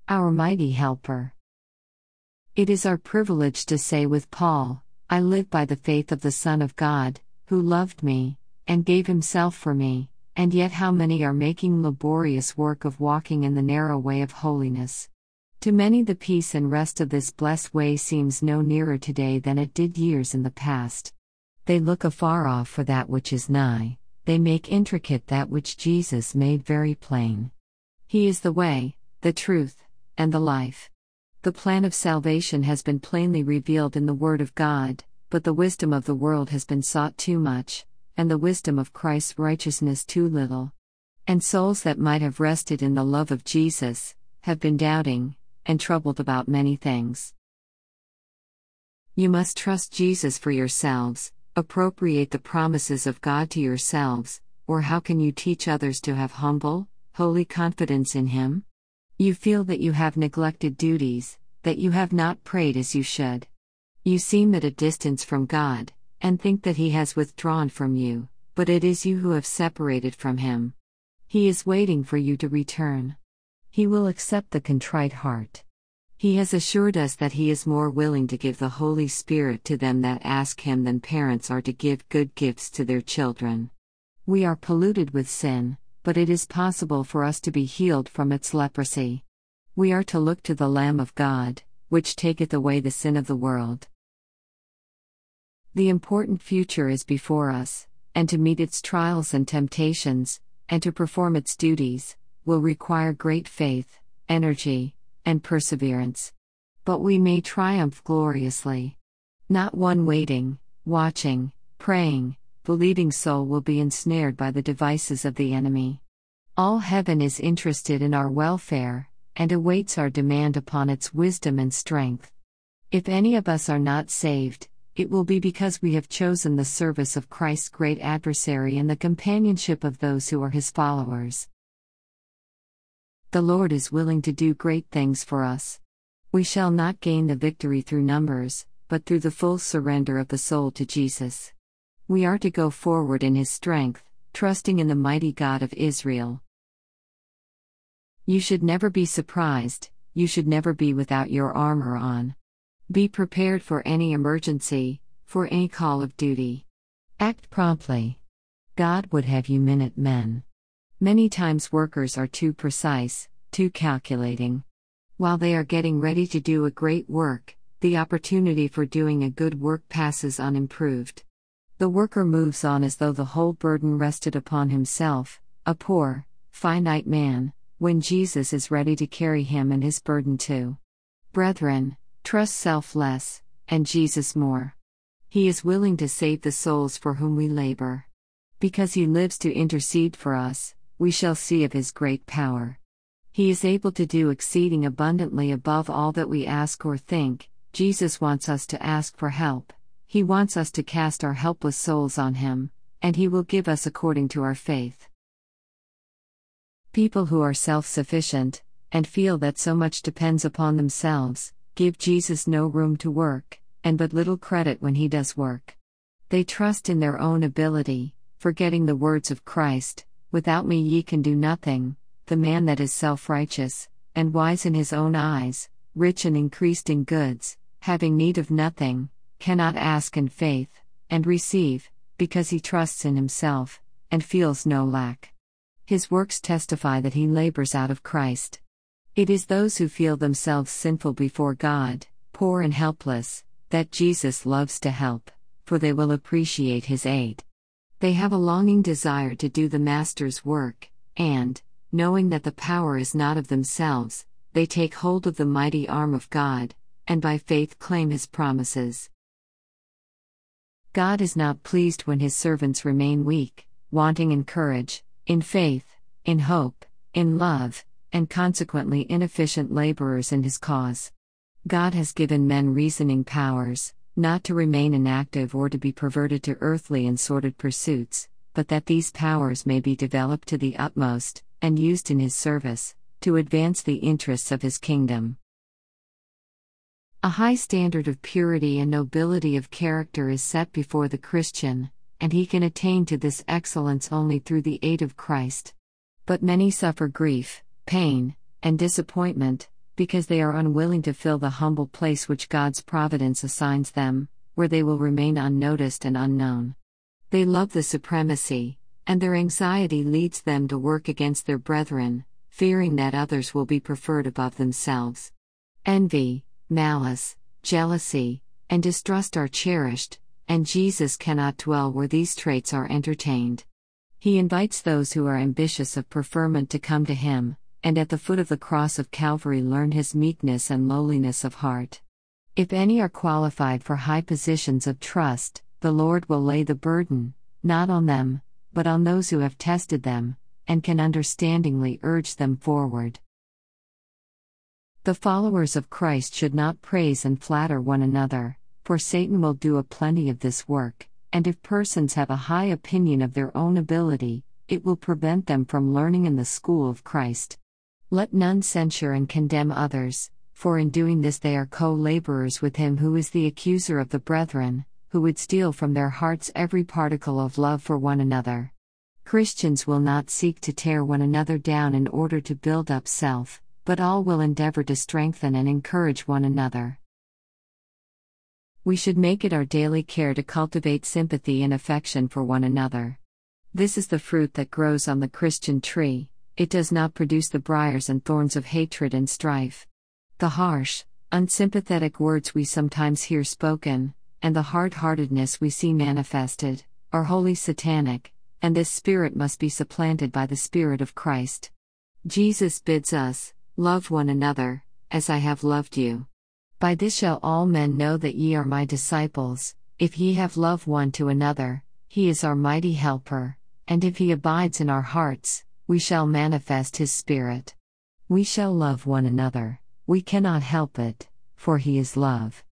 Our mighty helper. It is our privilege to say with Paul, I live by the faith of the Son of God, who loved me, and gave himself for me, and yet how many are making laborious work of walking in the narrow way of holiness. To many the peace and rest of this blessed way seems no nearer today than it did years in the past. They look afar off for that which is nigh, they make intricate that which Jesus made very plain. He is the way, the truth, and the life. The plan of salvation has been plainly revealed in the Word of God, but the wisdom of the world has been sought too much, and the wisdom of Christ's righteousness too little. And souls that might have rested in the love of Jesus, have been doubting, and troubled about many things. You must trust Jesus for yourselves, appropriate the promises of God to yourselves, or how can you teach others to have humble, holy confidence in Him? You feel that you have neglected duties, that you have not prayed as you should. You seem at a distance from God, and think that He has withdrawn from you, but it is you who have separated from Him. He is waiting for you to return. He will accept the contrite heart. He has assured us that He is more willing to give the Holy Spirit to them that ask Him than parents are to give good gifts to their children. We are polluted with sin, but it is possible for us to be healed from its leprosy. We are to look to the Lamb of God, which taketh away the sin of the world. The important future is before us, and to meet its trials and temptations, and to perform its duties, will require great faith, energy, and perseverance. But we may triumph gloriously. Not one waiting, watching, praying, believing soul will be ensnared by the devices of the enemy. All heaven is interested in our welfare, and awaits our demand upon its wisdom and strength. If any of us are not saved, it will be because we have chosen the service of Christ's great adversary and the companionship of those who are His followers. The Lord is willing to do great things for us. We shall not gain the victory through numbers, but through the full surrender of the soul to Jesus. We are to go forward in His strength, trusting in the mighty God of Israel. You should never be surprised, you should never be without your armor on. Be prepared for any emergency, for any call of duty. Act promptly. God would have you minute men. Many times workers are too precise, too calculating. While they are getting ready to do a great work, the opportunity for doing a good work passes unimproved. The worker moves on as though the whole burden rested upon himself, a poor, finite man, when Jesus is ready to carry him and his burden too. Brethren, trust self less, and Jesus more. He is willing to save the souls for whom we labor. Because He lives to intercede for us, we shall see of His great power. He is able to do exceeding abundantly above all that we ask or think. Jesus wants us to ask for help. He wants us to cast our helpless souls on Him, and He will give us according to our faith. People who are self-sufficient, and feel that so much depends upon themselves, give Jesus no room to work, and but little credit when He does work. They trust in their own ability, forgetting the words of Christ, without me ye can do nothing. The man that is self-righteous, and wise in his own eyes, rich and increased in goods, having need of nothing, cannot ask in faith, and receive, because he trusts in himself, and feels no lack. His works testify that he labors out of Christ. It is those who feel themselves sinful before God, poor and helpless, that Jesus loves to help, for they will appreciate His aid. They have a longing desire to do the Master's work, and, knowing that the power is not of themselves, they take hold of the mighty arm of God, and by faith claim His promises. God is not pleased when His servants remain weak, wanting in courage, in faith, in hope, in love, and consequently inefficient laborers in His cause. God has given men reasoning powers, not to remain inactive or to be perverted to earthly and sordid pursuits, but that these powers may be developed to the utmost, and used in His service, to advance the interests of His kingdom. A high standard of purity and nobility of character is set before the Christian, and he can attain to this excellence only through the aid of Christ. But many suffer grief, pain, and disappointment, because they are unwilling to fill the humble place which God's providence assigns them, where they will remain unnoticed and unknown. They love the supremacy, and their anxiety leads them to work against their brethren, fearing that others will be preferred above themselves. Envy, malice, jealousy, and distrust are cherished, and Jesus cannot dwell where these traits are entertained. He invites those who are ambitious of preferment to come to Him, and at the foot of the cross of Calvary learn His meekness and lowliness of heart. If any are qualified for high positions of trust, the Lord will lay the burden, not on them, but on those who have tested them, and can understandingly urge them forward. The followers of Christ should not praise and flatter one another, for Satan will do a plenty of this work, and if persons have a high opinion of their own ability, it will prevent them from learning in the school of Christ. Let none censure and condemn others, for in doing this they are co-laborers with him who is the accuser of the brethren, who would steal from their hearts every particle of love for one another. Christians will not seek to tear one another down in order to build up self, but all will endeavor to strengthen and encourage one another. We should make it our daily care to cultivate sympathy and affection for one another. This is the fruit that grows on the Christian tree. It does not produce the briars and thorns of hatred and strife. The harsh, unsympathetic words we sometimes hear spoken, and the hard-heartedness we see manifested, are wholly satanic, and this spirit must be supplanted by the Spirit of Christ. Jesus bids us, "Love one another, as I have loved you. By this shall all men know that ye are my disciples, if ye have love one to another." He is our mighty helper, and if He abides in our hearts, we shall manifest His Spirit. We shall love one another, we cannot help it, for He is love.